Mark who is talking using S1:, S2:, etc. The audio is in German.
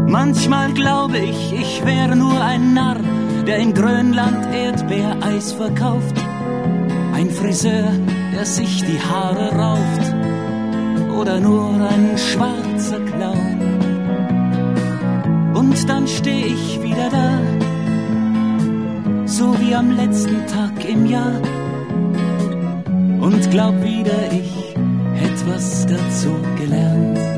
S1: Manchmal glaube ich, ich wäre nur ein Narr, der in Grönland Erdbeereis verkauft. Ein Friseur, der sich die Haare rauft. Oder nur ein schwarzer Clown. Und dann steh ich wieder da, so wie am letzten Tag im Jahr. Und glaub wieder, ich hätt was dazu gelernt.